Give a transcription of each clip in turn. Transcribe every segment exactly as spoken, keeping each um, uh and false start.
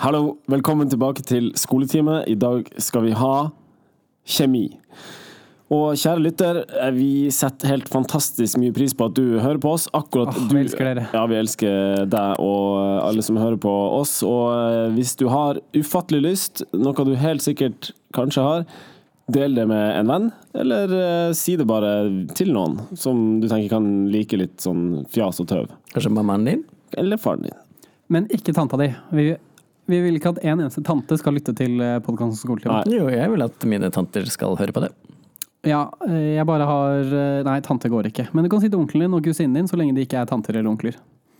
Hallo, velkommen tilbake til skoletime. I dag skal vi ha kjemi. Og kjære lytter, vi setter helt fantastisk mye pris på at du hører på oss. Akkurat oh, du. Vi elsker dere. Ja, vi elsker deg og alle som hører på oss. Og hvis du har ufattelig lyst, noe du helt sikkert kanskje har, del det med en venn, eller uh, si det bare til noen som du tenker kan like litt sånn fjas og tøv. Kanskje mammaen din? Eller faren din. Men ikke tanta di. Vi, vi vil ikke at en eneste tante skal lytte til podcasten Skoletime. Nei. Jo, jeg vil at mine tanter skal høre på det. Ja, jeg bare har... Nei, tante går ikke. Men du kan si til onkelen din og kusinen din, så lenge de ikke er tanter eller onkler.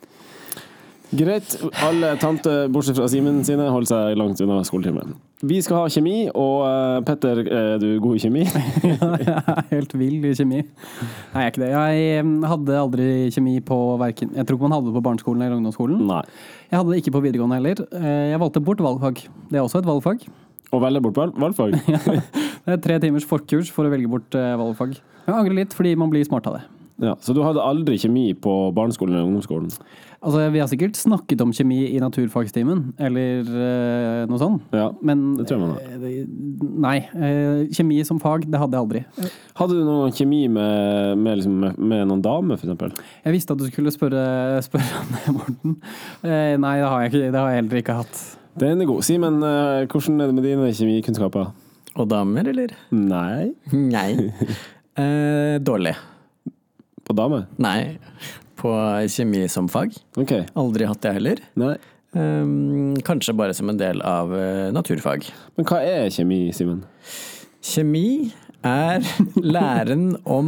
Greit, alle tanter, bortsett fra Simen sine, holder seg langt unna skoletimen. Vi skal ha kjemi, og Petter, er du god i kjemi? Ja, jeg er helt vild i kjemi. Nei, jeg er ikke det. Jeg hadde aldri kjemi på hverken... Jeg tror ikke man hadde det på barneskolen eller ungdomsskolen. Nei. Jeg hadde det ikke på videregående heller. Jeg valgte bort valgfag. Det er også et valgfag. Og velge bort valg valgfag? Ja, det er tre timers forkurs for å velge bort valgfag. Jeg angrer litt, fordi man blir smart av det. Ja, så du hadde aldri kjemi på barneskolen eller ungdomsskolen? Altså, vi har sikkert snakket om kjemi i naturfagstimen, eller uh, noe sånt. Ja, men, det tror jeg man har. Uh, nei, uh, kjemi som fag, det hadde jeg aldri. Hadde du noen kjemi med, med, liksom, med, med noen dame, for eksempel? Jeg visste at du skulle spørre, spørre om det, Morten. Uh, nei, det har jeg ikke, det har jeg heller ikke hatt. Den er god. Simen, uh, hvordan er det med dine kjemikunnskaper? Og damer, eller? Nei. Nei. uh, dårlig. På dame? Nei, på kjemi som fag. Ok. Aldri hatt det heller. Nei. Um, kanskje bare som en del av uh, naturfag. Men hva er kjemi, Simen? Kjemi er læren om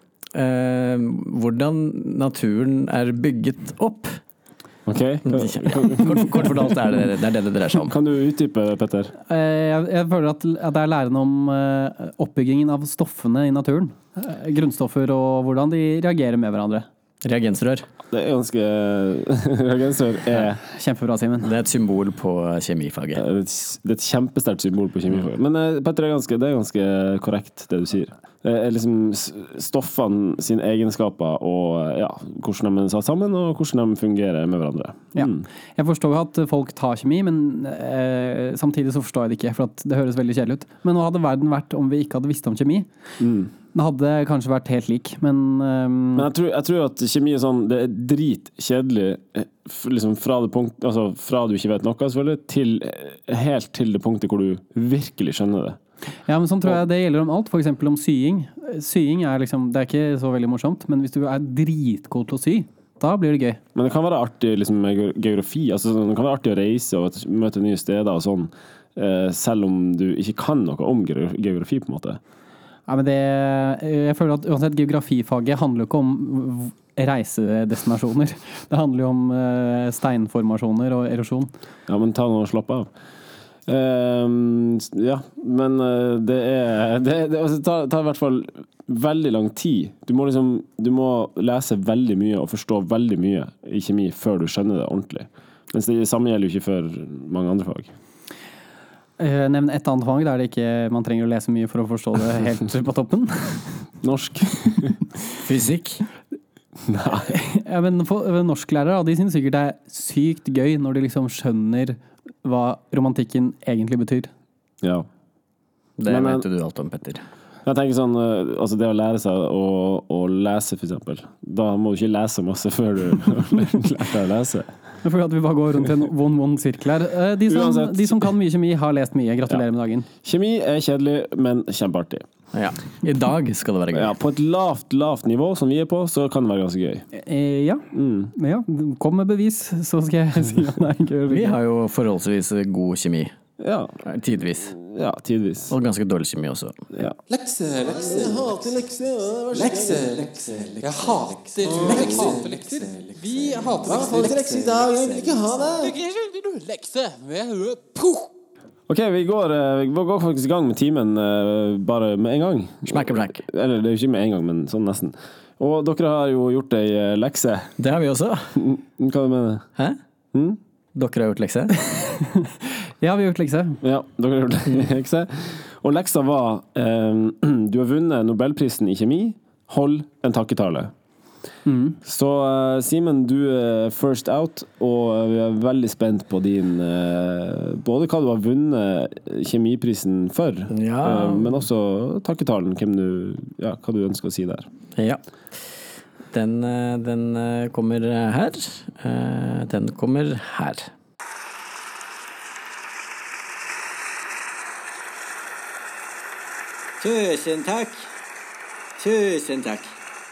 uh, hvordan naturen er bygget opp. Ok. Kort, kort fortalt er det, det er det det dreier seg om. Kan du utdype, Petter? Jeg, jeg føler at, at det er læren om uh, oppbyggingen av stoffene i naturen. Uh, grunnstoffer og hvordan de reagerer med hverandre. Reagensrør. Det er ganske... Reagensrør er... Kjempebra, Simen. Det er et symbol på kjemifaget. Det er et kjempesterkt symbol på kjemifaget. Men uh, Petter, er ganske, det er ganske korrekt det du sier. Det er liksom stoffene sine egenskaper og ja, hvordan de er satt sammen og hvordan de fungerer med hverandre. Ja. Mm. Jeg forstår jo at folk tar kjemi, men eh, samtidig så forstår jeg det ikke, for at det høres veldig kjedelig ut. Men nå hadde verden vært om vi ikke hadde visst om kjemi. Mm. Det hadde kanskje vært helt lik, men... Um... Men jeg tror, jeg tror at kjemi er sånn, det er dritkjedelig liksom fra det punkt, altså fra du ikke vet noe, selvfølgelig, til, helt til det punktet hvor du virkelig skjønner det. Ja, men sånn tror jeg det gjelder om alt, for eksempel om sying. Sying er liksom, det er ikke så veldig morsomt, men hvis du er dritgod til å sy, da blir det gøy. Men det kan være artig liksom, med geografi, altså det kan være artig å reise og møte nye steder og sånn, selv om du ikke kan noe om geografi på en måte. Ja, men det, jeg føler at uansett geografifaget handler jo ikke om reisedestinasjoner. Det handler jo om steinformasjoner og erosjon. Ja, men ta noe og slapp av. Um, ja, men det er det, det, altså, det tar, tar i hvert fall veldig lang tid. Du må liksom du må lese veldig mye og forstå veldig mye i kjemi før du skjønner det ordentlig. Mens det samme gjelder jo ikke for mange andre fag. Uh, nevn et annet fag der det ikke man trenger å lese mye for å forstå det helt på toppen. Norsk. Fysikk. Nei. Ja, men for, norsklærere, de synes sikkert det er sykt gøy når de liksom skjønner hva romantikken egentlig betyr. Ja. Det men, vet du alt om, Petter. Jeg tenker sånn, altså det å lære seg å, å lese for eksempel, da må du ikke lese masse før du lærer deg å lese. Jeg føler at vi bare går rundt i en one-one-sirkel her. De som, de som kan mye kjemi har lest mye. Gratulerer ja. Med dagen. Kjemi er kjedelig, men kjempeartig. Ja. I dag skal det være gøy. Ja, på et lavt, lavt nivå som vi er på, så kan det være ganske gøy. Eh, ja. Mm. ja. Kom med bevis, så skal jeg si at det er gøy. Vi har jo forholdsvis god kjemi. Ja. Tidvis. Ja, tidvis. Og ganske dårlig kjemi også. Ja. Lekse, lekse. Jeg hater lekse. Lekse, lekse. Jeg hater lekse. Vi hater lekse. Hva er lekse i dag? Jeg vil ikke ha det. Lekse. Ok, vi går, vi går faktisk i gang med timen bare med en gang. Smack og black. Eller det er jo ikke med en gang, men sånn nesten. Og dere har jo gjort ei lekse. Det har vi også. Hva du mener? Hæ? Mm? Dere har gjort lekse? Ja, vi har gjort lekse. Ja, dere har gjort lekse. Og leksa var, eh, du har vunnet Nobelprisen i kjemi, hold en takketale. Mm. Så uh, Simen, du er first out, og vi er veldig spent på din uh, både hva du har vunnet kjemiprisen for, Ja. uh, men også takketalen, hvem du, ja, hva du ønsker å si der. Ja. Den, eh, den eh, kommer her. Eh, Den kommer her. Tusen takk. Tusen takk.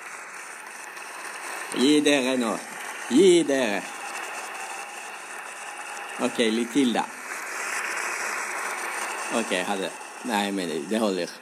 Gi dere nå. Gi dere. Ok, litt til da. Ok, ha det. Nei, men det holder.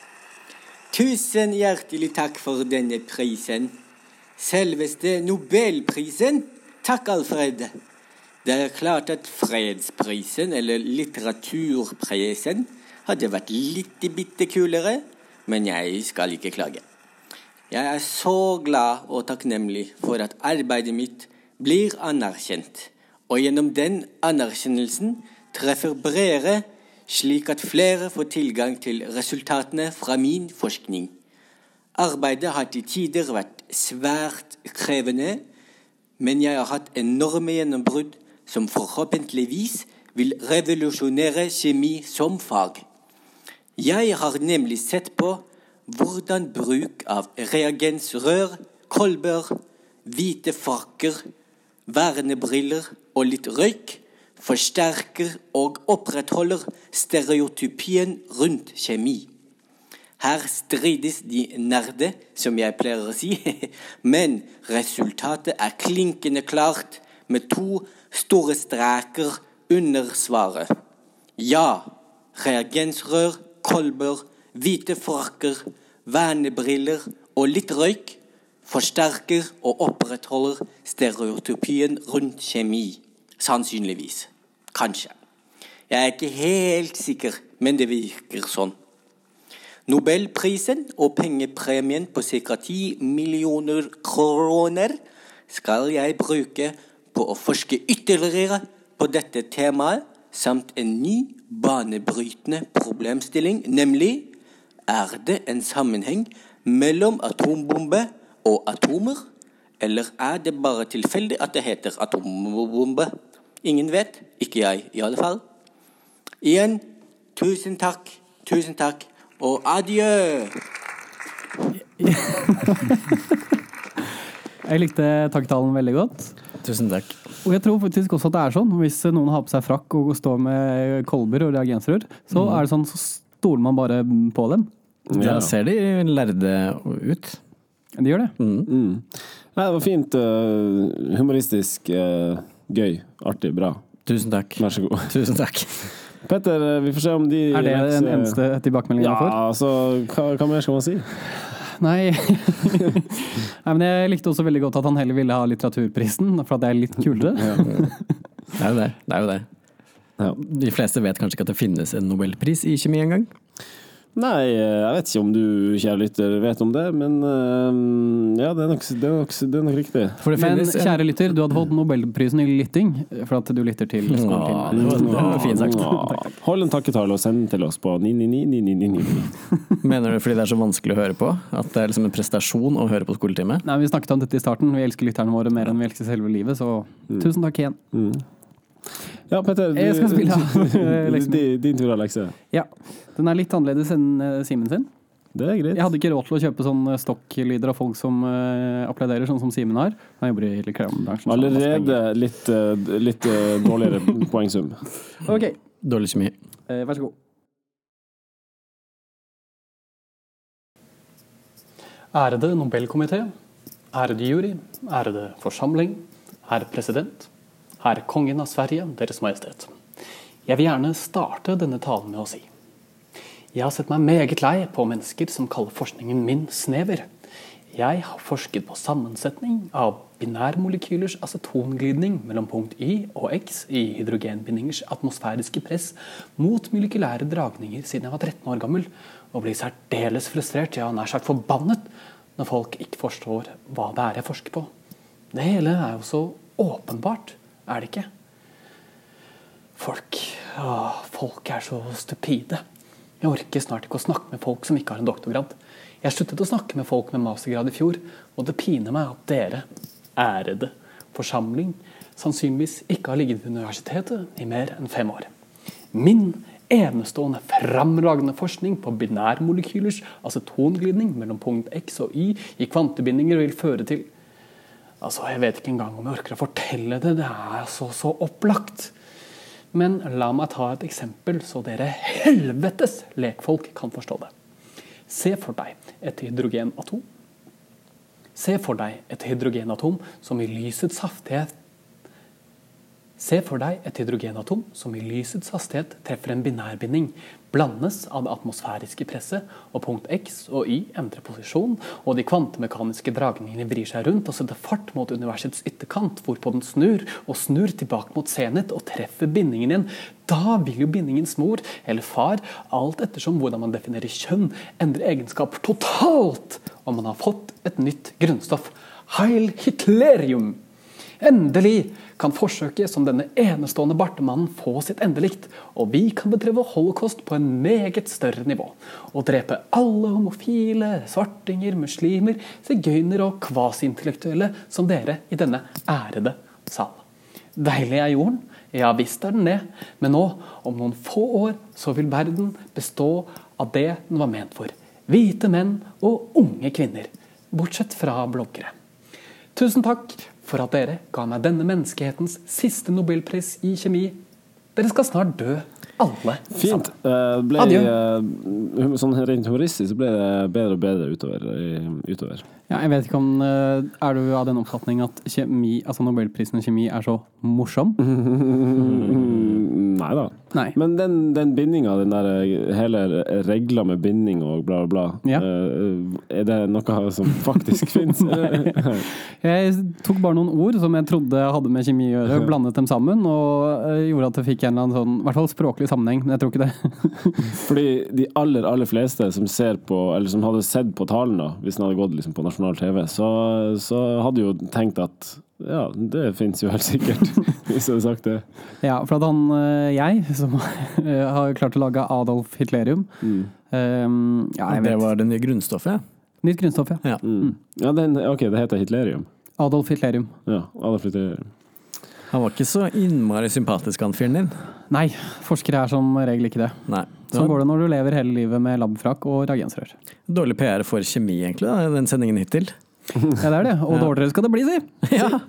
Tusen hjertelig takk for denne prisen. Selveste Nobelprisen. Takk, Alfred. Det er klart at fredsprisen, eller litteraturprisen, hadde vært litt bitte kulere, men jeg skal ikke klage. Jeg er så glad og takknemlig for at arbeidet mitt blir anerkjent, og gjennom den anerkjennelsen treffer bredere, slik at flere får tilgang til resultatene fra min forskning. Arbeidet har til tider vært svært krevende, men jeg har hatt enorme gjennombrudd som forhåpentligvis vil revolusjonere kjemi som fag. Jeg har nemlig sett på hvordan bruk av reagensrør, kolber, hvite frakker, vernebriller og litt røyk forsterker og opprettholder stereotypien rundt kjemi. Her strides de nerde, som jeg pleier å si, men resultatet er klinkende klart med to store streker under svaret. Ja, reagensrør, kolber, hvite frakker, vernebriller og litt røyk forsterker og opprettholder stereotypien rundt kjemi. Sannsynligvis. Kanskje. Jeg er ikke helt sikker, men det virker sånn. Nobelprisen og pengepremien på ca. ti millioner kroner skal jeg bruke på å forske ytterligere på dette temaet, samt en ny banebrytende problemstilling, nemlig er det en sammenheng mellom atombombe og atomer, eller er det bare tilfeldig at det heter atombombe? Ingen vet, ikke jeg i alle fall. Igjen, tusen takk, tusen takk, og adjø! Jeg likte takktalen veldig godt. Tusen takk. Og jeg tror faktisk også at det er sånn, hvis noen har på seg frakk og står med kolber og reagensrør, så er det sånn, så stoler man bare på dem. Da ser de lærde ut. De gjør det. Mm. Mm. Nei, det var fint, uh, humoristisk, uh, gøy, artig, bra. Tusen takk. Vær så god. Tusen takk. Petter, vi får se om de... Er det den eneste tilbakemeldingen ja, jeg får? Ja, altså, hva, hva mer skal man si? Nei. Nei, men jeg likte også veldig godt at han heller ville ha litteraturprisen, for at det er litt kulere. Ja. Det er jo det. Det er jo det. Ja. De fleste vet kanskje ikke at det finnes en Nobelpris i kjemi en gang. Nei, jeg vet ikke om du, kjære lytter, vet om det, men uh, ja, det er, nok, det, er nok, det er nok riktig. Men finnes, kjære lytter, du hadde fått Nobelprisen i lytting, for at du lytter til skoletiden. Ja, det var fint sagt. Ja. Hold en takketale og send den til oss på ni ni ni ni ni ni ni. Mener du fordi det er så vanskelig å høre på? At det er liksom en prestasjon å høre på skoletime? Nei, vi snakket om dette i starten. Vi elsker lytterne våre mer enn vi elsker selve livet, så mm. tusen takk igjen. Mm. Ja, Petter, du, jeg skal spille av din, din tur av lekse. Ja, den er litt annerledes enn uh, Simen sin. Det er greit. Jeg hadde ikke råd til å kjøpe sånne stokklyder av folk som uh, applauderer, sånn som Simen har. Han jobber i reklamebransjen. Allerede litt, uh, litt uh, dårligere poengsum. Ok. Dårlig kjemi. Uh, vær så god. Ærede Nobelkomité, ærede jury, ærede forsamling, herr president, herr kongen av Sverige, deres majestet. Jeg vil gjerne starte denne talen med å si: jeg har sett meg meget lei på mennesker som kaller forskningen min snever. Jeg har forsket på sammensetning av binærmolekylers acetonglidning mellom punkt Y og X i hydrogenbindingers atmosfæriske press mot molekylære dragninger siden jeg var tretten år gammel, og blir særdeles frustrert, ja nær sagt forbannet, når folk ikke forstår hva det er jeg forsker på. Det hele er jo så åpenbart, er det ikke? Folk, å, folk er så stupide. Jeg orker snart ikke å snakke med folk som ikke har en doktorgrad. Jeg sluttet å snakke med folk med mastergrad i fjor, og det piner meg at dere, ærede forsamling, sannsynligvis ikke har ligget ved universitetet i mer enn fem år. Min enestående fremragende forskning på binærmolekylers acetonglidning mellom punkt X og Y i kvantebindinger vil føre til... Altså, jeg vet ikke engang om jeg orker å fortelle det, det er så, så opplagt. Men la meg ta et eksempel, så dere helvetes lekfolk kan forstå det. Se for deg et hydrogenatom. Se for deg et hydrogenatom som i lysets hastighet Se for deg et hydrogenatom som i lysets hastighet treffer en binærbinding, blandes av det atmosfæriske presset, og punkt X og Y endrer posisjon, og de kvantemekaniske dragningene vrir seg rundt og setter fart mot universets ytterkant, hvorpå den snur og snur tilbake mot zenit og treffer bindingen igjen. Da vil jo bindingens mor eller far, alt ettersom hvordan man definerer kjønn, endre egenskaper totalt, og man har fått et nytt grunnstoff. Heil Hitlerium! Endelig kan forsøket som denne enestående bartemannen få sitt endelikt, og vi kan bedrive holocaust på en meget større nivå, og drepe alle homofile, svartinger, muslimer, sigøyner og kvasi-intellektuelle som dere i denne ærede sal. Deilig er jorden, ja visst er den det, men nå, om noen få år, så vil verden bestå av det den var ment for. Hvite menn og unge kvinner, bortsett fra bloggere. Tusen takk for at dere ga meg denne menneskehetens siste Nobelpris i kjemi. Dere skal snart dø, alle Fint. Uh, ble, uh, sånn rent humoristisk så ble det bedre og bedre utover. utover. Ja, jeg vet ikke om uh, Er du av den oppfatning at kjemi, altså Nobelprisen i kjemi er så morsom? Nei da. Nei. Men den, den bindinga, den der hele regler med binding og bla bla bla, ja. uh, er det noe som faktisk finnes? Jeg tok bare noen ord som jeg trodde hadde med kjemi å gjøre, blandet dem sammen, og uh, gjorde at jeg fikk en eller annen sånn, i hvert fall språklig sammenheng, men jeg tror ikke det. Fordi de aller, aller fleste som ser på, eller som hadde sett på talen da, hvis den hadde gått liksom på nasjonal T V, så, så hadde jo tenkt at ja, det finnes jo helt sikkert, hvis jeg hadde sagt det. Ja, for at han, jeg, som har klart å lage Adolf Hitlerium, mm. um, ja, jeg vet. Det var det nye grunnstoffet? Nytt grunnstoff, ja. Ja, mm. ja den, ok, det heter Hitlerium. Adolf Hitlerium. Ja, Adolf Hitlerium. Han var ikke så innmari sympatisk, han fyren din. Nei, forskere er som regel ikke det. Nei. Sånn går det når du lever hele livet med labfrakk og reagensrør. Dårlig P R for kjemi, egentlig, da, den sendingen hittil. Ja, det er det. Og ja. Dårligere skal det bli, si. Ja.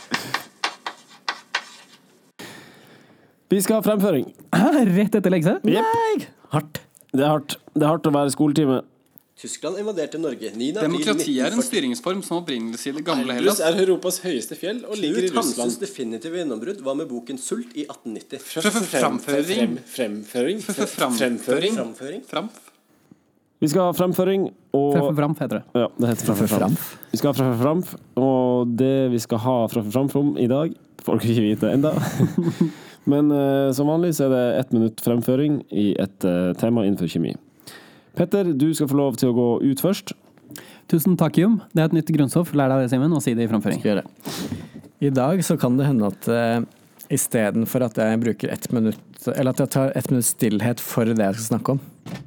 Vi skal ha fremføring. Rett etter lekse? Nei! Hardt. Det er hardt. Det er hardt å være skoletime. Tyskland invaderte Norge niende april Demokrati er en styringsform som opprinnelse i det gamle Hellas. Hellas. Er Europas høyeste fjell og ligger i Russland. Knut Hamsuns definitive gjennombrudd var med boken Sult i atten nitti. Fremføring. Fremføring. Fremføring. Fremføring. Vi skal ha fremføring og... Freffeframf heter det. Ja, det heter freffeframf. Vi skal ha freffeframf, og det vi skal ha freffeframf om i dag, folk vil ikke vite enda. Men uh, som vanlig så er det ett minutt fremføring i et uh, tema innenfor kjemi. Petter, du skal få lov til å gå ut først. Tusen takk, Jum. Det er et nytt grunnstoff. Lær deg det, Simen, og si det i fremføring. Skal gjøre det. I dag så kan det hende at uh, i stedet for at jeg bruker ett minutt, eller at jeg tar ett minutt stillhet for det jeg skal snakke om.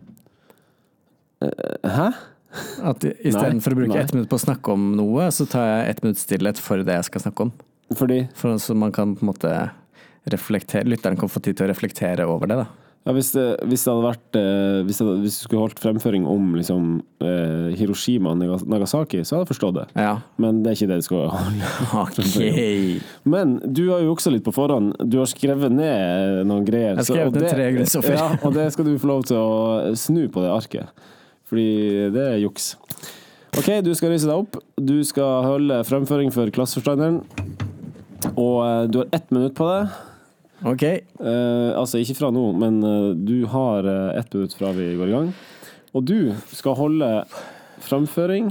Hæ? At i stedet for å bruke ett minutt på å snakke om noe, så tar jeg ett minutt stillhet for det jeg skal snakke om. Fordi? For så man kan på en måte reflektere, lytteren kan få tid til å reflektere over det da. Ja, hvis det, hvis det hadde vært hvis, det, hvis du skulle holdt fremføring om liksom, eh, Hiroshima og Nagasaki, så hadde jeg forstått det. Ja. Men det er ikke det du skal holde. Ok. Men du har jo også litt på forhånd. Du har skrevet ned noen greier. Jeg har skrevet ned tre grunnstoffer. Ja, og det skal du få lov til å snu på det arket. Fordi det er juks. Ok, du skal ryse deg opp. Du skal holde fremføring for klasseforstanderen. Og du har ett minutt på det. Ok. Eh, altså ikke fra nå, men uh, du har uh, ett minutt fra vi går i gang. Og du skal holde fremføring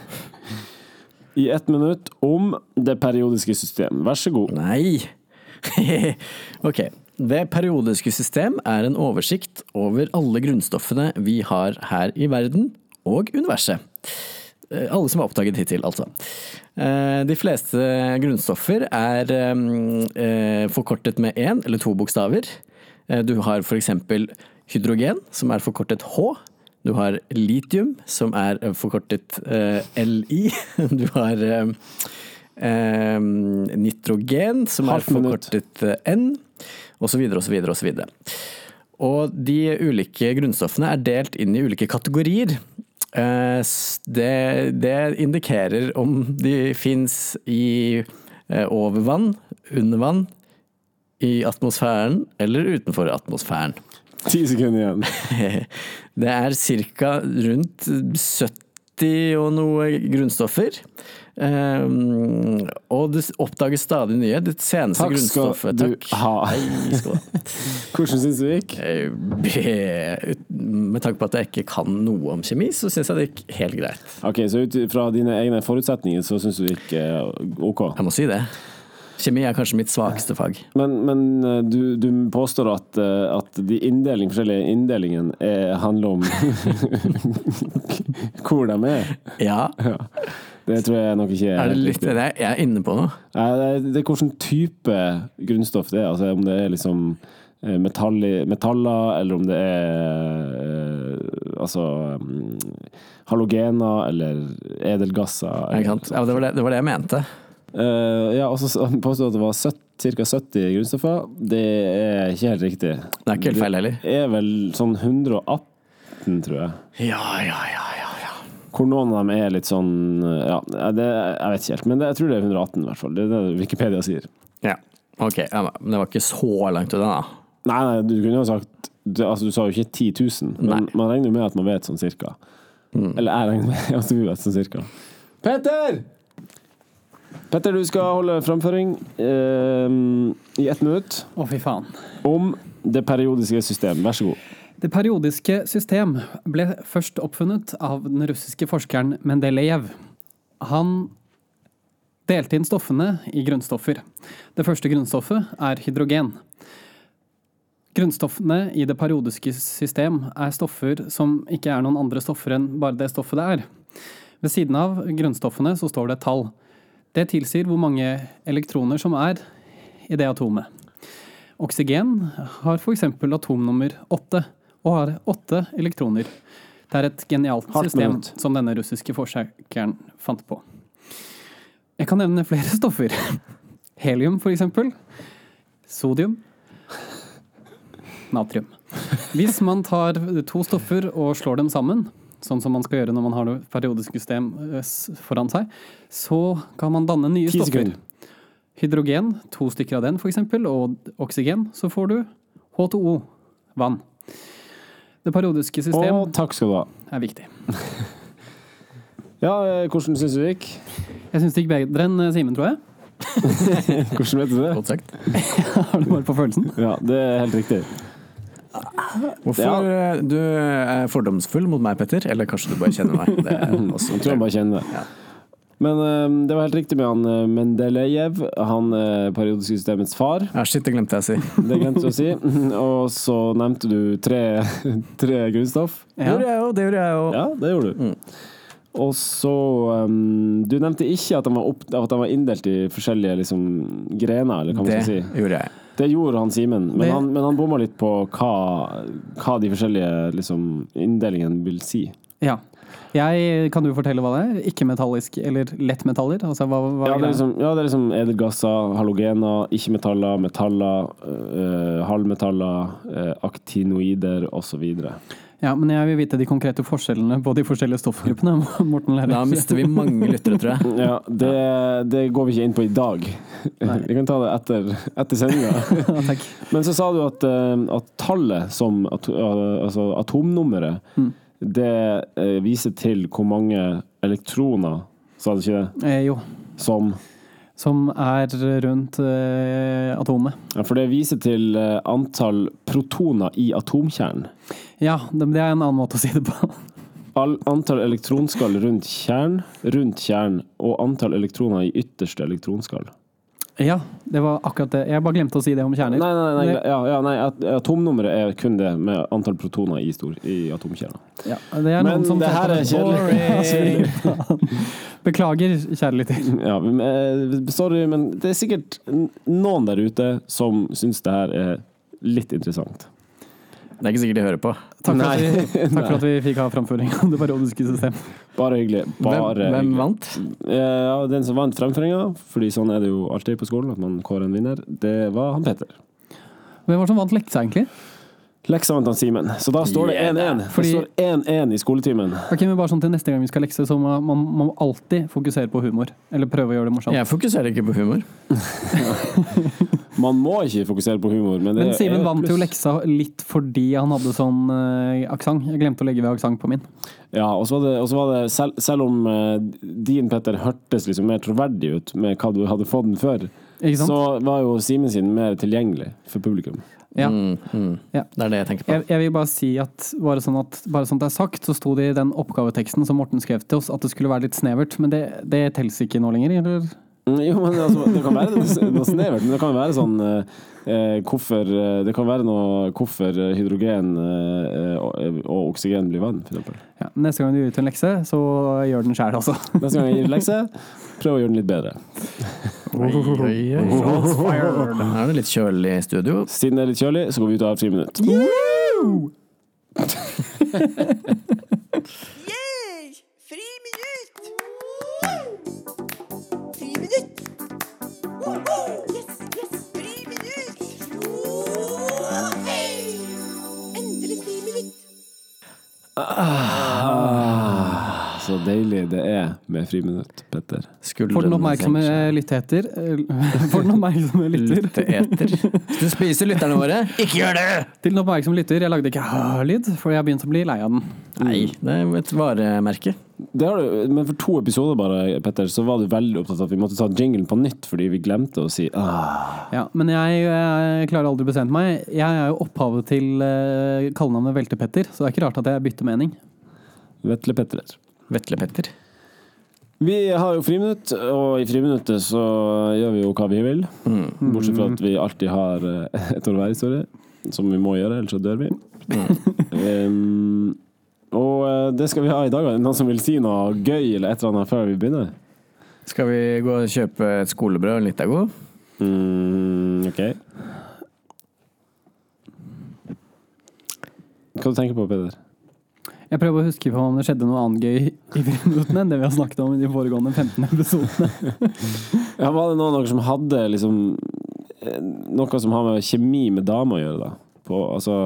i ett minutt om det periodiske system. Vær så god. Nei. Ok. Det periodiske system er en oversikt over alle grunnstoffene vi har her i verden og universet. Alle som er oppdaget hittil, altså. De fleste grunnstoffer er forkortet med en eller to bokstaver. Du har for eksempel hydrogen, som er forkortet H. Du har litium, som er forkortet eh, L I. Du har eh, eh, nitrogen, som er forkortet N, og så videre, og så videre, og så videre. Og de ulike grunnstoffene er delt inn i ulike kategorier. Eh, det, det indikerer om de finnes i eh, over vann, under vann, i atmosfæren eller utenfor atmosfæren. Ti sekunder igjen. Det er cirka rundt sytti og noe grunnstoffer. Um, og det oppdages stadig nye. Det seneste Takk grunnstoffet. skal du Takk. ha. Hei, skål. Hvordan synes du det gikk? Eh, Med tanke på at jeg ikke kan noe om kjemi, så synes jeg det gikk helt greit. Ok, så ut fra dine egne forutsetninger så synes du det gikk eh, ok. Jeg må si det. Kjemi er kanskje mitt svakeste fag. Men, men du, du påstår at, at de inndeling, forskjellige inndelingen er, handler om hvor de er. Ja. Ja. Det tror jeg nok ikke er, Er det litt riktig. det? Jeg er inne på noe. Nei, det er, det er hvilken type grunnstoff det er. Altså om det er liksom metall, metaller, eller om det er eh, altså halogener eller edelgasser. Ikke sant? Ja, det var det, det var det jeg mente. Uh, ja, og så påstod at det var ca. sytti grunnstoffer. Det er ikke helt riktig. Det er ikke helt feil heller. Det er vel sånn hundre og atten, tror jeg. Ja, ja, ja, ja, ja. Hvor noen av dem er litt sånn ja, det, jeg vet ikke helt, men det, jeg tror det er hundre og atten i hvert fall. Det er det Wikipedia sier. Ja, ok. Ja, men det var ikke så langt ut da. Nei, nei, du kunne jo sagt du, altså, du sa jo ikke ti tusen, men man regner jo med at man vet sånn cirka. Mm. Eller jeg regner med at du vet sånn cirka. Petter! Petter, du skal holde fremføring eh, i ett minutt. Å, fy faen. Om det periodiske system. Vær så god. Det periodiske system ble først oppfunnet av den russiske forskeren Mendelejev. Han delte inn stoffene i grunnstoffer. Det første grunnstoffet er hydrogen. Grunnstoffene i det periodiske system er stoffer som ikke er noen andre stoffer enn bare det stoffet det er. Ved siden av grunnstoffene så står det et tall. Det tilsier hvor mange elektroner som er i det atomet. Oksygen har for eksempel atomnummer åtte, og har åtte elektroner. Det er et genialt Hardt system minutt. som denne russiske forskeren fant på. Jeg kan nevne flere stoffer. Helium for eksempel. Sodium. Natrium. Hvis man tar to stoffer og slår dem sammen, sånn som man skal gjøre når man har det periodiske system foran seg, så kan man danne nye Ti stoffer. sekunder. Hydrogen, to stykker av den for eksempel, og oksygen, så får du H to O, vann. Det periodiske system Og takk skal du ha. er viktig. Ja, eh, hvordan synes du det gikk? Jeg synes det gikk bedre enn Simen, tror jeg. Hvordan vet du det? Godt sagt. Har du bare på følelsen? Ja, det er helt riktig. Hvorfor eh, du er fordomsfull mot meg, Petter? Eller kanskje du bare kjenner meg? Det er også Jeg tror han bare kjenner det. Ja. Men eh, det var helt riktig med han eh, Mendelejev, han eh, periodiske systemets far. Ja, shit, det glemte jeg å si. Det glemte du å si. Og så nevnte du tre, tre grunnstoff. Det gjorde jeg jo, det gjorde jeg jo. Ja, det gjorde du. Mm. Og så um, du nevnte ikke at de var, opp, at de var inndelt i forskjellige liksom, grener, eller hva man Det skal si. gjorde jeg. Det gjorde han Simen, men, Det- han- men han bomma litt på hva, hva de forskjellige liksom, inndelingene vil si. Ja. Jeg, kan du fortelle hva det er? Ikke-metallisk eller lettmetaller? Altså, hva, hva Ja, er det er greia? liksom, ja, det er liksom edelgasser, halogener, ikke-metaller, metaller, øh, halvmetaller, øh, aktinoider og så videre. Ja, men jeg vil vite de konkrete forskjellene på de forskjellige stoffgruppene. Morten Lærer. Da mister vi mange lyttere, tror jeg. Ja, det, det går vi ikke inn på i dag. Vi kan ta det etter, etter sendinga. Ja, takk. Men så sa du at, øh, at tallet som at, altså atomnummeret, Mm. det øh, viser til hvor mange elektroner, sa du ikke det, Eh, jo, som som er rundt eh, atomet. Ja, for det viser til eh, antall protoner i atomkjernen. Ja, det, det er en annen måte å si det på. All, antall elektronskall rundt kjernen, rundt kjernen, og antall elektroner i ytterste elektronskall. Ja, det var akkurat det. Jeg bare glemte å si det om kjerner. Nei, nei, nei, Det- ja, ja, nei at, atomnummeret er kun det med antall protoner i, stor, i atomkjernen. Ja, det er Men noen som det tar her på er kjedelig. Beklager, kjære lytter. Ja, men, eh, sorry, men det er sikkert n- noen der ute som syns det her er litt interessant. Det er ikke sikkert de hører på. Takk for, Nei. at vi, takk for at vi fikk ha framføring av det parodiske system. Bare hyggelig. Bare Hvem, hvem hyggelig. vant? Ja, den som vant fremføringa, fordi sånn er det jo alltid på skolen, at man kårer en vinner, det var han Petter. Hvem var det som vant leksa, egentlig? Leksa vant han Simen, så da står det Yeah. én én. Fordi- Det står én én i skoletimen. Ok, men bare sånn til neste gang vi skal lekse, så må man, man må alltid fokusere på humor. Eller prøve å gjøre det morsomt. Jeg fokuserer ikke på humor. Man må ikke fokusere på humor, men det Men Simen er vant pluss. jo leksa litt fordi han hadde sånn uh, aksent. Jeg glemte å legge ved aksent på min. Ja, og så var det, og så var det selv, selv om eh, din Petter hørtes liksom mer troverdig ut med hva du hadde fått den før, Ikke sant? så var jo Simen sin mer tilgjengelig for publikum. Ja. Mm, mm. Ja. Det er det jeg tenker på. Jeg, jeg vil bare si at bare sånn at bare sånn at det er sagt, så sto det i den oppgaveteksten som Morten skrev til oss, at det skulle være litt snevert. Men det, det tels ikke nå lenger, eller? Mm, Jo, men altså, det kan være noe, noe snevert, men det kan være sånn eh, hvorfor, eh, det kan være noe hvorfor hydrogen eh, og, og oksygen blir vann, for eksempel. Ja, neste gang du gir ut en lekse, så gjør den selv også. Neste gang jeg gir lekse, prøv å gjøre den litt bedre. Oi, oi, oi. Her er det litt kjølig i studio. Siden det er litt kjølig, så går vi ut og har friminutt. Yay! Friminutt! Friminutt! Yes, yes! Friminutt! Endelig friminutt! Så deilig det er med friminutt, Petter. For den oppmerksomme lytteter For den oppmerksomme lytter Lytteeter. Du spiser lytterne våre. Ikke gjør det! Til den oppmerksomme lytter, jeg lagde ikke ha-lyd, for jeg har begynt å bli lei av den. Nei, det er et varemerke. Det har du, men for to episoder bare, Petter, så var du veldig opptatt av at vi måtte ta jinglen på nytt, fordi vi glemte å si ah. Ja, men jeg, jeg klarer aldri å bestemme meg. Jeg er jo opphavet til uh, kallenavnet Veltepetter, så det er ikke rart at jeg bytter mening. Vetle Petter. Vetle Petter. Vi har jo friminutt, og i friminuttet så gjør vi jo hva vi vil. Bortsett fra at vi alltid har eh, et år hver historie, som vi må gjøre, ellers så dør vi. um, og eh, det skal vi ha i dag. Er det noen som vil si noe gøy eller et eller annet før vi begynner? Skal vi gå og kjøpe et skolebrød og en Litago? Mm, ok. Hva du tenker på, Peder? Jeg prøver å huske på om det skjedde noe annet gøy i friminuttene enn det vi har snakket om i de foregående femten episodene. Ja, var det noen av dere som hadde liksom eh, noe som har med kjemi med damer å gjøre da? På, altså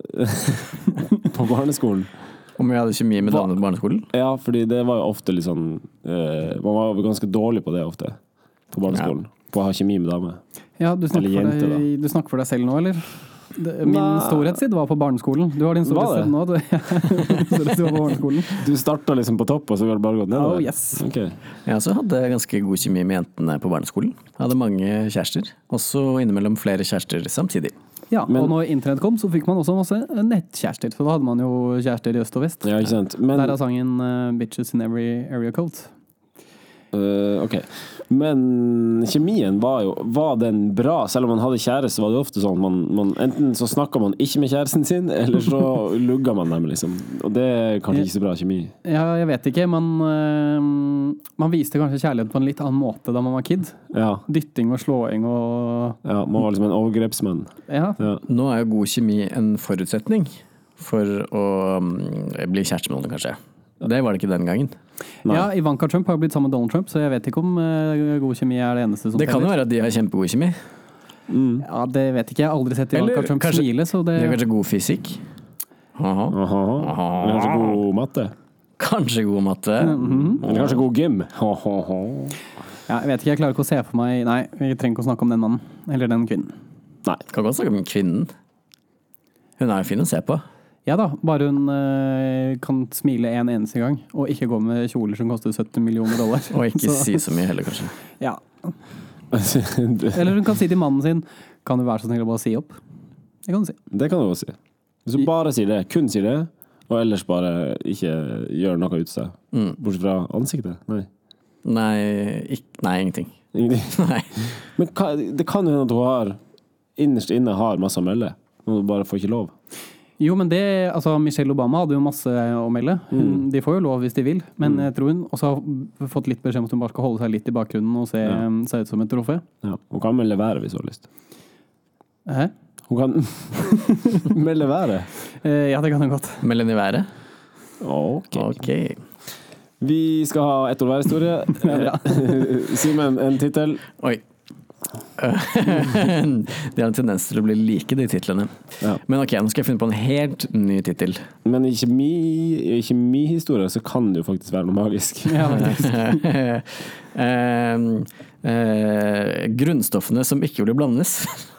på barneskolen? Om vi hadde kjemi med Hva? damene på barneskolen? Ja, fordi det var jo ofte litt sånn eh, man var jo ganske dårlig på det ofte på barneskolen. På å ha kjemi med damer. Ja, du snakker, Eller jente, for deg, du snakker for deg selv nå, eller? Det, min Nei. storhetstid var på barneskolen. Du har din Var det? storhetstid nå. Du, storhetstid var på barneskolen. Du starta liksom på topp, og så har det bare gått nedover? Oh, yes. Ok. Jeg også hadde ganske god kjemi med jentene på barneskolen. Jeg hadde mange kjærester, også innimellom flere kjærester samtidig. Ja, Men- og når internett kom, så fikk man også masse nettkjærester. Så da hadde man jo kjærester i øst og vest. Ja, ikke sant. Men, Der er sangen uh, Bitches in Every Area Code. øh, ok. Men kjemien var jo Var den bra? Selv om man hadde kjæreste, så var det jo ofte sånn at man, man enten så snakka man ikke med kjæresten sin, eller så lugga man dem, liksom. Og det er kanskje ikke så bra kjemi. Ja, jeg vet ikke. Man, uh, man viste kanskje kjærlighet på en litt annen måte da man var kid. Ja, Dytting og slåing og ja man var liksom en overgrepsmann. Ja. Ja. Nå er jo god kjemi en forutsetning for å mm, bli kjæreste med noen, kanskje. Det var det ikke den gangen. Nei. ja, Ivanka Trump har jo blitt sammen med Donald Trump, så jeg vet ikke om uh, god kjemi er det eneste som Det kan jo teller. være at de har kjempegod kjemi. Ja, det vet ikke. Jeg har aldri sett Ivanka Eller Trump kanskje- smile, så det De har kanskje god fysikk. Aha. Aha. Eller kanskje god matte. Kanskje god matte. Eller kanskje god gym. Aha. Ja, jeg vet ikke, jeg klarer ikke å se for meg Nei, vi trenger ikke å snakke om den mannen. Eller den kvinnen. Nei. Kan godt snakke om kvinnen. Hun er jo fin å se på. Ja da, bare hun uh, kan smile en eneste gang, og ikke gå med kjoler som koster sytti millioner dollar. Og ikke Så, si så mye heller, kanskje. ja. det Eller hun kan si til mannen sin Kan du være så snill å bare si opp? Det kan du si. kan du også si. Hvis du bare sier det, kun sier det, og ellers bare ikke gjør noe ut av seg. Bortsett fra ansiktet. Nei. Nei, ikk- nei ingenting. Ingenting. Nei. Men hva, det kan jo hende at hun har innerst inne har masse å melde, men hun bare får ikke lov. Jo, men det, altså Michelle Obama hadde jo masse å melde. Hun, De får jo lov hvis de vil, men jeg tror hun også har fått litt beskjed om at hun bare skal holde seg litt i bakgrunnen og se, Ja. se ut som et trofé. Ja. Hun kan vel levere hvis hun har lyst. Hæ? Hun kan melde været. Eh, ja, det kan hun godt. Meld den i været? Ok. Ok. Vi skal ha ett ord hver historie. Simen, en titel. Oi. De har en tendens til å bli like, de titlene. Ja. Men ok, nå skal jeg finne på en helt ny titel. Men i kjemi, i kjemihistorie så kan det jo faktisk være noe magisk. Ja, faktisk. eh, eh, grunnstoffene som ikke blir blandes.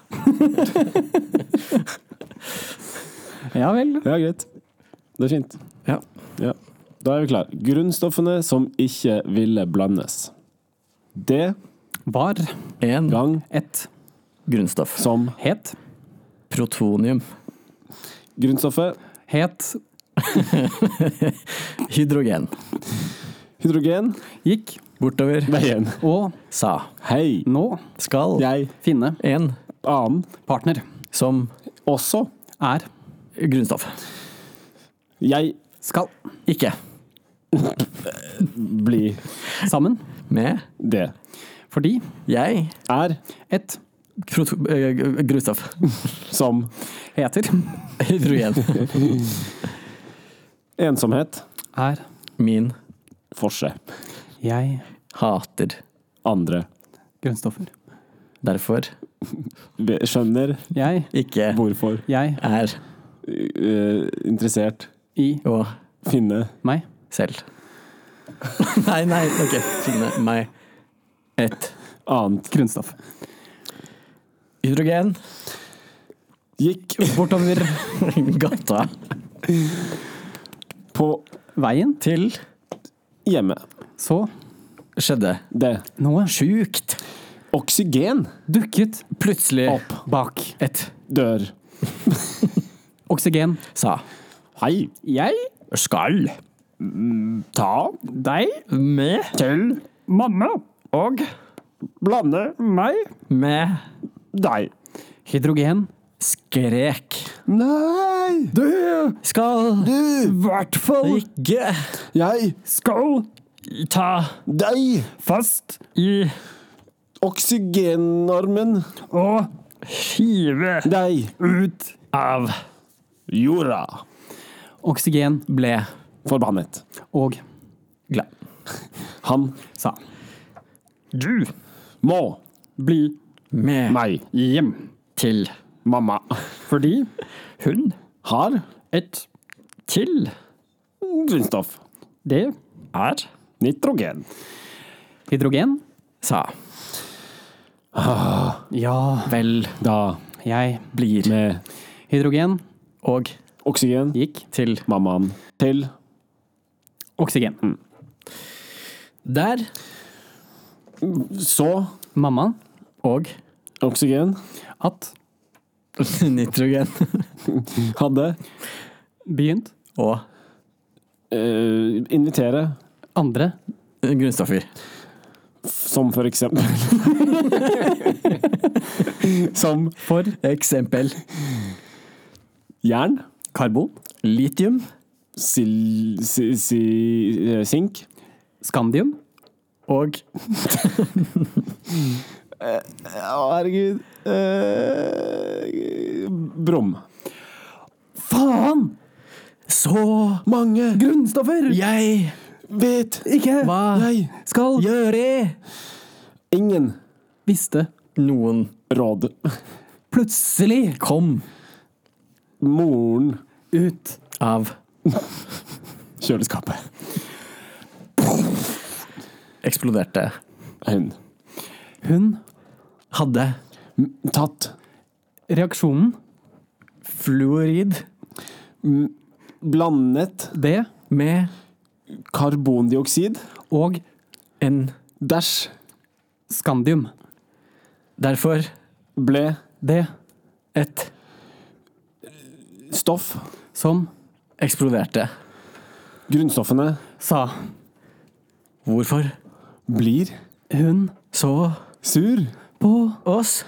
Ja vel. Ja, greit. Det er fint. Ja. Ja. Da er vi klar. Grunnstoffene som ikke ville blandes. Det Var En gang et grunnstoff. som het Protonium. grunnstoffet het Hydrogen. hydrogen gikk Bortover. veien. og Sa. Hei, nå Skal. jeg finne En annen partner. som også Er grunnstoff. jeg skal Ikke. bli sammen Med. det. fordi Jeg. Er et Proto eh, grunnstoff. som heter Hydrogen. ensomhet, er Min. forse, jeg Hater. andre. grunnstoffer. Derfor. Be- Skjønner Jeg Ikke. hvorfor. jeg Er. eh, interessert. i Og Finne. meg selv. Nei, nei, ok. Finne meg et Annet. grunnstoff. hydrogen. Gikk Bortover gata. på Veien Til hjemme. så skjedde Det. noe sjukt. Oksygen dukket Plutselig opp. bak. et Dør. Oksygen sa Hei. Jeg skal Ta deg med til mamma og blande meg med deg. hydrogen skrek. Nei. Du skal Du. hvert fall ikke Jeg. skal ta Deg. fast i Oksygenormen. og hive Deg. ut. av Jorda. Oksygen ble Forbannet. og glad. Han sa Du må bli med meg hjem til mamma. fordi hun Har et til grunnstoff. det er Nitrogen. hydrogen sa ja vel Da jeg blir med hydrogen og oksygen gikk til mammaen til oksygen der så mamma og oksygen at nitrogen hadde begynt og eh, invitere andre grunnstoffer. som for eksempel som for Eksempel jern, karbon, litium sil, si, si, eh, sink, skandium og Å, herregud eh, brom. faen så Mange grunnstoffer jeg vet ikke hva jeg skal gjøre ingen visste noen råd. plutselig kom Moren ut av kjøleskapet. eksploderte. Hun hun Hadde tatt reaksjonen fluorid blandet det med karbondioksid og en dash skandium derfor ble det et stoff. som eksploderte. Grunnstoffene sa Hvorfor blir hun så sur. på oss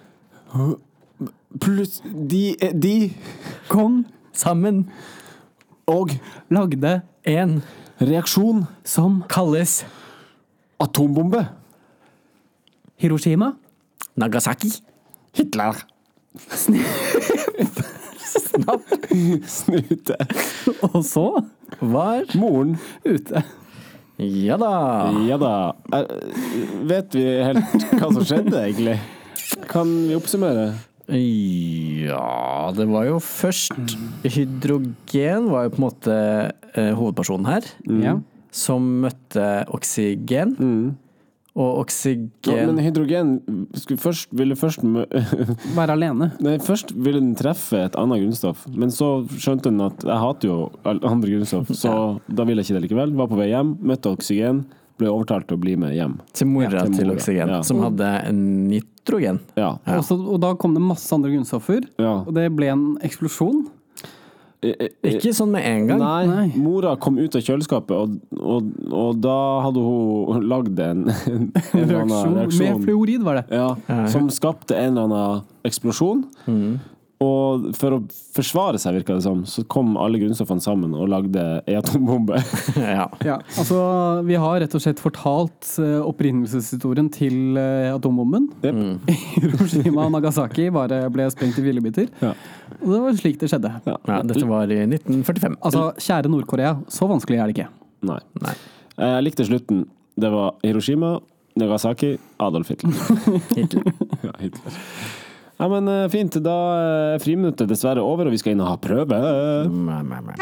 Pluss de, de kom sammen og lagde en reaksjon som kalles atombombe. Hiroshima Nagasaki. Hitler. Snute. Og så Var Moren. ute. Ja da. Ja da. Er, vet vi helt hva som skjedde, egentlig? Kan vi oppsummere? Ja, det var jo først hydrogen var jo på en måte eh, hovedpersonen her, Ja. som møtte oksygen. Og oksygen Ja, men hydrogen skulle først, ville først mø- Være alene. Nei, først ville den treffe et annet grunnstoff, men så skjønte den at jeg hater jo alle andre grunnstoff, så da ville jeg ikke det likevel. Var på vei hjem, møtte oksygen, ble overtalt til å bli med hjem. til mora Ja, til til mora, oksygen, ja. som hadde en nitrogen. Ja. Ja. Og, så, og da kom det masse andre grunnstoffer, Ja. og det ble en eksplosjon. Eh, eh, eh, Ikke sånn med en gang. Nei, Nei. mora kom ut av kjøleskapet, og, og, og da hadde hun lagd en, en, en eller annen Reaksjon med reaksjon. fluorid var det. Ja, som skapte en eller annen eksplosjon. Og for å forsvare seg, virka det som, så kom alle grunnstoffene sammen og lagde en atombombe. Ja. Ja, altså vi har rett og slett fortalt eh, opprinnelseshistorien til eh, atombomben. Yep. Hiroshima og Nagasaki bare ble sprengt i fillebiter. Ja. Og det var slik det skjedde. Ja. Ja, dette var i nitten førtifem. Altså, kjære Nord-Korea, så vanskelig er det ikke. Nei. Nei. Jeg likte slutten. Det var Hiroshima, Nagasaki, Adolf Hitler. Hitler. Ja, Hitler. Ja, men eh, fint. Da er friminuttet dessverre over, og vi skal inn og ha prøve. Mæ, mæ, mæ.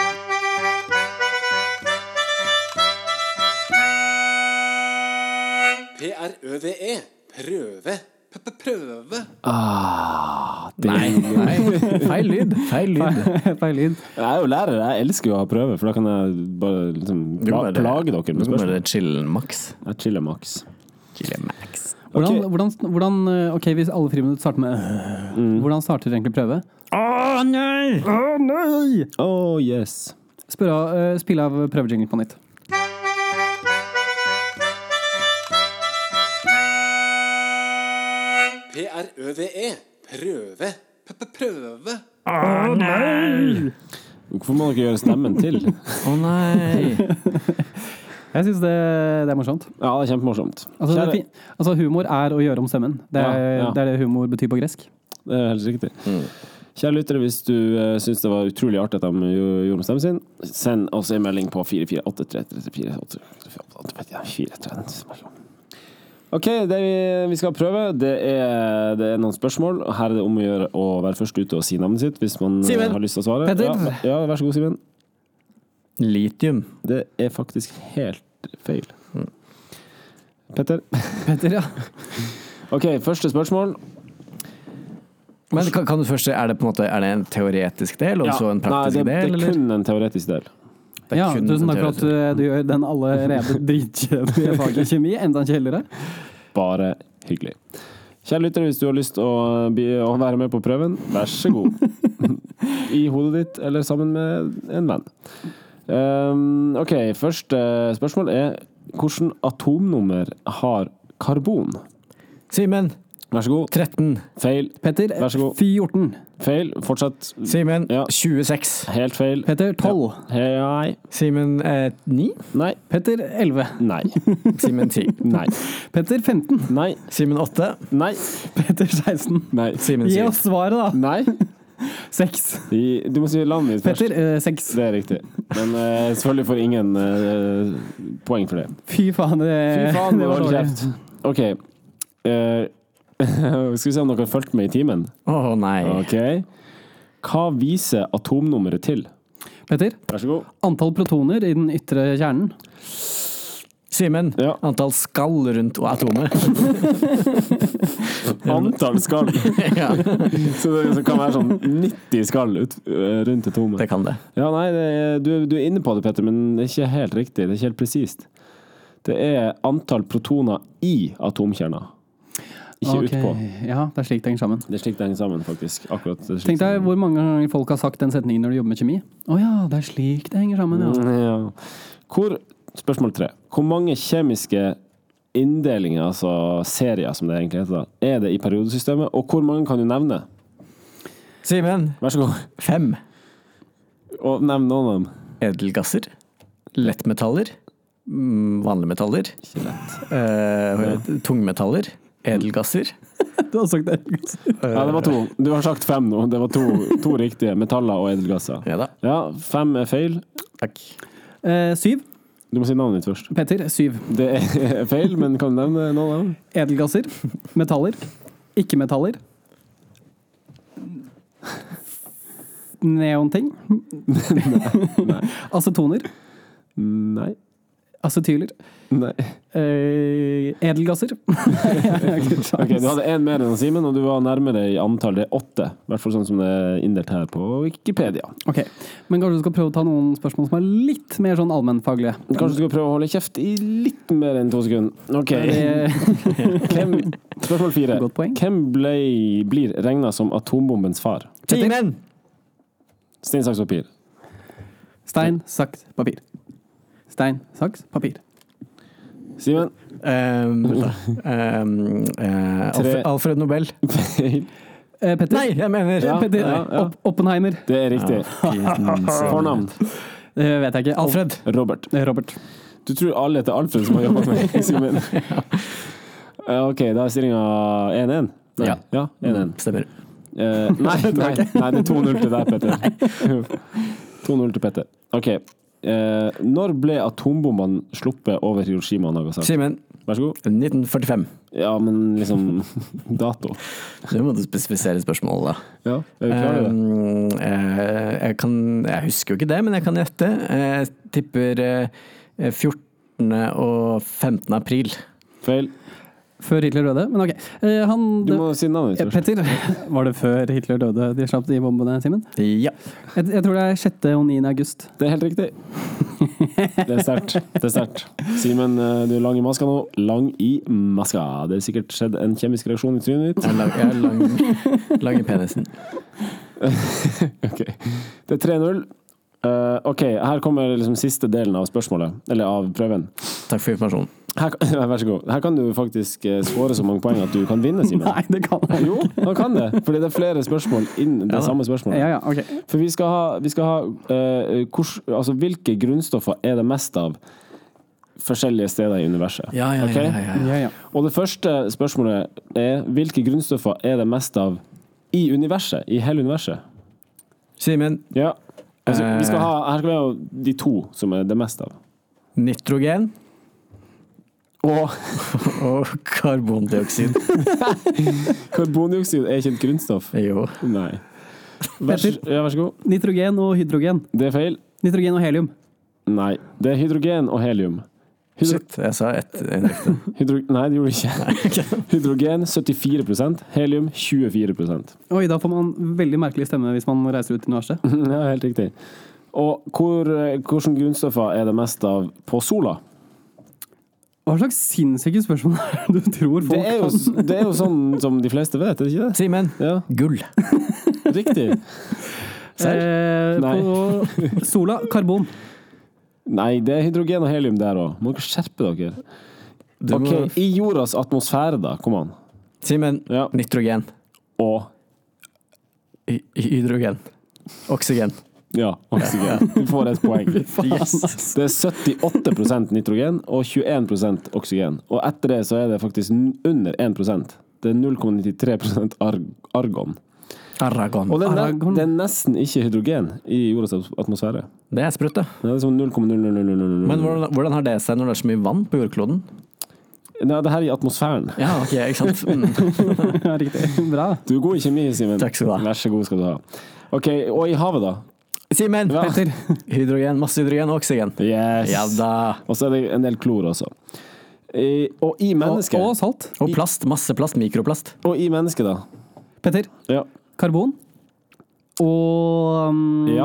P R Ø V E. Prøve. P-p-prøve. Ah, det Nei, nei, feil lyd. Feil lyd. Feil lyd. Jeg er jo lærer, jeg elsker jo å ha prøve, for da kan jeg bare liksom Du pla bare- plage dere Du med kan spørsmål. bare chille maks. Jeg chiller maks. Chille max. Hvordan, Ok. hvordan, hvordan, eh, ok, hvis alle friminutt starter med øh, hvordan starter egentlig prøve? Å nei! Å nei! Oh, yes. Spør av, eh, spill av prøvejingle på nytt. P R Ø V E. Prøve. P-p-prøve. Å nei! Hvorfor må dere gjøre stemmen til? Å nei! Jeg syns det, det er morsomt. Ja, det er kjempemorsomt. Altså, det er Kjære- fin, altså humor er å gjøre om stemmen. Det er, Ja, ja. det, er det humor betyr på gresk. Det er helt riktig. Kjære lyttere, hvis du uh, syns det var utrolig artig at de gjo- gjorde om stemmen sin, send oss en melding på fire fire åtte tre tre fire åtte fire tre. Ok, det vi, vi skal prøve, det er, det er noen spørsmål. Her er det om å gjøre å være først ute og si navnet sitt hvis man uh, Simen. har lyst til å svare. Petter. Ja, ja, vær så god, Simen. Litium. Det er faktisk helt feil. Petter. Petter, ja. Ok, første spørsmål. Men kan, kan du først se, er det på en måte Er det en teoretisk del, og Ja. så en praktisk Nei, det, del, det er eller? kun en teoretisk del. Det er ja kun tusen en takk for at teoretisk. uh, du gjør den allerede dritkjedelige faget kjemi enda kjedeligere. Bare hyggelig. Kjære lyttere, hvis du har lyst til å, bli, å være med på prøven, vær så god. I hodet ditt, eller sammen med en venn. Um, ok, første spørsmål er hvilket atomnummer har karbon? Simen, Vær så god. tretten. Feil. Petter, Vær så god. fjorten. Feil. Fortsett. Simen, Ja. tjueseks. Helt feil. Petter, tolv. Hei, nei. Simen, eh, ni. Nei. Petter, elleve. Nei. Simen, ti. Nei. Petter, femten. Nei. Simen, åtte. Nei. Petter, seksten. Nei. Simen, Gi syv. oss svaret, da. Nei. Seks. I- Du må si landet ditt først. Petter, eh, seks. Det er riktig. Men eh, selvfølgelig får ingen eh, poeng for det. Fy faen, det, Fy faen, det var hold dårlig. kjeft. Ok. Eh, skal vi se om dere har fulgt med i timen? Å nei. Ok. Hva viser atomnummeret til? Petter, Vær så god. antall protoner i den ytre kjernen. Simen, Ja. antall skall rundt atomet. Antall skall. Ja, Så det så kan være sånn nitti skall ut, øh, rundt atomet. det kan det. Ja, nei, det er, du, du er inne på det, Petter, men det er ikke helt riktig. Det er ikke helt presist. Det er antall protoner i atomkjerna. Ikke Ok, utpå. Ja, det er slik det henger sammen. Det er slik det henger sammen, faktisk. Akkurat det er slik Tenk deg det- hvor mange ganger folk har sagt den setningen når de jobber med kjemi. Å ja, det er slik det henger sammen, ja. Mm, ja. Hvor, spørsmål tre. Hvor mange kjemiske inndelinger, altså serier som det egentlig heter, da, er det i periodesystemet, og hvor mange kan du nevne? Simen, Vær så god. fem. Og nevn noen av dem. Edelgasser. Lettmetaller. mm, Vanlige metaller. Eh, tungmetaller. Edelgasser. Du har sagt edelgasser. Ja, det var to. Du har sagt fem nå. Det var to, to riktige. Metaller og edelgasser. Ja da. Ja, fem er feil. Takk. Eh, syv. Du må si navnet ditt først. Petter, syv. Det er feil, men kan du nevne noen av dem? Edelgasser. Metaller. Ikke-metaller. Neonting. Acetoner. Nei. Acetyler. Nei. Eh, edelgasser. Ok, du hadde en mer enn Simen, og du var nærmere i antall. Det er åtte. I hvert fall sånn som det er inndelt her på Wikipedia. Ok, men kanskje du skal prøve å ta noen spørsmål som er litt mer sånn allmennfaglige. Kanskje du skal prøve å holde kjeft i litt mer enn to sekunder. Ok. Hvem, spørsmål fire. Godt poeng. Hvem ble, blir regnet som atombombens far? Simen! Stein, saks, papir. Stein, saks, papir. Stein, saks, papir. Simen? Um, um, uh, Alfred, Alfred Nobel. Feil. Eh, Petter? Nei, jeg mener Ja. Petter, ja, ja. Opp- Oppenheimer. Det er riktig. Fornavn? Det vet jeg ikke. Alfred. Robert. Eh, Robert. Du tror alle heter Alfred som har jobbet med Simen? Ja, ok, da er stillingen én én. Nei. Ja. Ja, én én. Stemmer. Eh, nei, nei, nei, det er to null til deg, Petter. to null til Petter. Ok. Eh, når ble atombombene sluppet over Hiroshima og Nagasaki? Simen. Vær så god. nitten førtifem. Ja, men liksom dato. Du må du spesifisere spørsmålet, da. Ja, er du klar i det? Um, eh, jeg kan Jeg husker jo ikke det, men jeg kan gjette. Jeg tipper eh, fjortende og femtende april. Feil. Før Hitler døde, men ok. Eh, han, Du må si navnet Eh, ditt først. Petter, var det før Hitler døde de slapp de bombene, Simen? Ja. Jeg, jeg tror det er sjette og niende august. Det er helt riktig. Det er sterkt. Det er sterkt. Simen, eh, du er lang i maska nå. Lang i maska. Det er sikkert skjedd en kjemisk reaksjon i trynet ditt. Jeg er lang, jeg er lang, lang i penisen. Ok. Det er tre null. Uh, ok, her kommer liksom siste delen av spørsmålet, eller av prøven. Takk for informasjonen. Her, vær så god. Her kan du faktisk uh, skåre så mange poeng at du kan vinne, Simen. Nei, det kan jeg Jo, han kan det, fordi det er flere spørsmål innen det Ja da. samme spørsmålet. Ja, ja, ok. For vi skal ha, vi skal ha uh, kors, altså, hvilke grunnstoffer er det mest av forskjellige steder i universet? Ja, ja, Ok? ja, ja, ja. Ja, ja. Og det første spørsmålet er hvilke grunnstoffer er det mest av i universet, i hele universet? Simen. Ja. Altså, vi skal Eh. ha, her skal vi ha de to som er det mest av. Nitrogen Og og karbondioksid. karbondioksid er ikke et grunnstoff. Jo. Nei. Vær, så- ja, vær så god. Nitrogen og hydrogen. Det er feil. Nitrogen og helium. Nei. Det er hydrogen og helium. Hydro, Shit, jeg sa ett en riktig. hydro, nei, det gjorde det ikke. Hydrogen syttifire prosent, helium tjuefire prosent. Oi, da får man veldig merkelig stemme hvis man reiser ut i universet. Ja, helt riktig. Og hvor, hvilke grunnstoffer er det mest av på sola? Hva slags sinnssyke spørsmål er det du tror folk Det er, jo, kan? det er jo sånn som de fleste vet, er det ikke det? Simen. Ja, Gull. riktig. Eh, Nei. på sola, karbon. Nei, det er hydrogen og helium der også. Må dere skjerpe dere. Du Ok, må- i jordas atmosfære da, kom an. Simen. Ja. Nitrogen. Og, Hy- Hydrogen. Oksygen. ja, oksygen. Du får et poeng. Yes. Det er syttiåtte prosent nitrogen og tjueen prosent oksygen. Og etter det så er det faktisk n- under én prosent. Det er null komma nittitre prosent arg argon. Aragon. Og det er, ne Argon. det er nesten ikke hydrogen i jordas atmosfære. Det er sprøtt, det. Det er sånn null komma null null null null null. Men hvordan, hvordan har det seg når det er så mye vann på jordkloden? Nei, det her er i atmosfæren. Ja, ok, ikke sant? Mm. Ja, riktig. Bra. Du er god i kjemi, Simen. Takk skal du ha. Vær så god skal du ha. Ok, og i havet da? Simen! Ja. Petter. Hydrogen, masse hydrogen og oksygen. Yes. Ja da. Og så er det en del klor også. I, og i Og, mennesket, og salt. Og plast. Masse plast. Mikroplast. og i mennesket da? Petter. Ja. Karbon. Og um, Ja.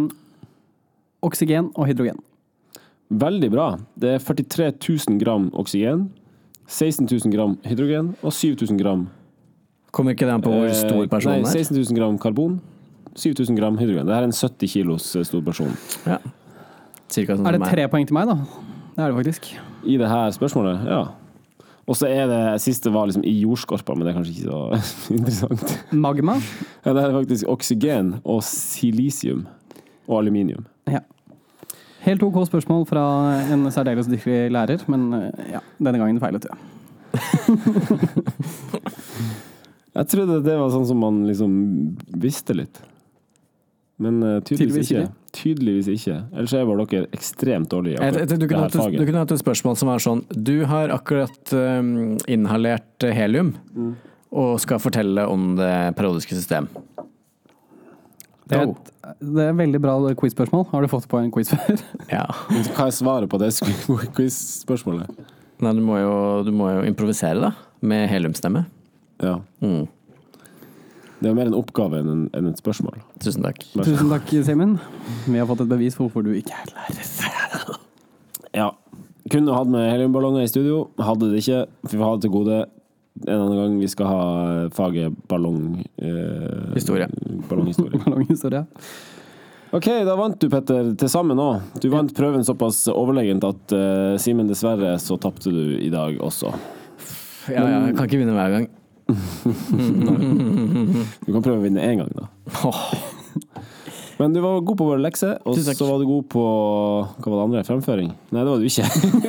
oksygen og hydrogen. Veldig bra. Det er førtitre tusen gram oksygen, seksten tusen gram hydrogen og syv tusen gram Kommer ikke det an på hvor stor eh, personen Nei, er? seksten tusen gram karbon, syv tusen gram hydrogen. Det her er en sytti kilos eh, stor person. Ja. Cirka sånn Er det som meg. tre poeng til meg, da? Det er det faktisk. I det her spørsmålet, ja. Og så er det, siste var liksom i jordskorpa, men det er kanskje ikke så interessant. Magma. Ja, det her er faktisk oksygen og silisium og aluminium. Ja. Helt OK spørsmål fra en særdeles dyktig lærer, men eh, ja, denne gangen feilet jeg. Jeg trodde det var sånn som man liksom visste litt. Men uh, tydeligvis, Tydeligvis ikke. ikke. Tydeligvis ikke. Ellers er bare dere ekstremt dårlige i Jeg- akkurat jeg- Du det kunne her hatt et- du faget. kunne hatt et spørsmål som var sånn Du har akkurat um, inhalert helium og skal fortelle om det periodiske system. Det er, Go. et, det er et veldig bra quiz-spørsmål. Har du fått på en quiz før? Ja. Hva er svaret på det quiz-spørsmålet? Nei, du må, jo, du må jo improvisere, da. Med heliumstemme. Ja. Mm. Det er mer en oppgave enn en, enn et spørsmål. Tusen takk. Tusen takk, Simen. Vi har fått et bevis for hvorfor du ikke er lærer. Ja. Kunne hatt med heliumballonger i studio. Hadde det ikke, for vi hadde til gode en annen gang vi skal ha faget ballong... Eh, Historie. Ballonghistorie. Lang historie. Ok, da vant du, Petter, til sammen nå. Du vant prøven såpass overlegent at uh, Simen, dessverre, så tapte du i dag også. Ja, ja, jeg kan ikke vinne hver gang. Du kan prøve å vinne én gang, da. Men du var god på våre lekser, og Tusen takk. så var du god på Hva var det andre? Fremføring? Nei, det var du ikke.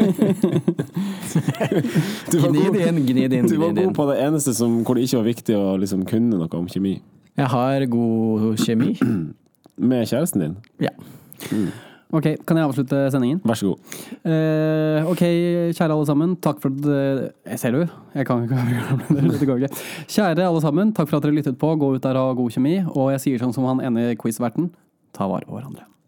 du var Gni god, det inn, gni det inn, du var gni det god inn. på det eneste som, hvor det ikke var viktig å liksom kunne noe om kjemi. Jeg har god kjemi. Med kjæresten din. Ja. Ok, kan jeg avslutte sendingen? Vær så god. Eh, ok, kjære alle sammen, takk for at eh, jeg ser du, jeg kan ikke det går ikke. Kjære alle sammen, takk for at dere lyttet på. Gå ut der og ha god kjemi. Og jeg sier sånn som han ene quizverten, ta vare på hverandre.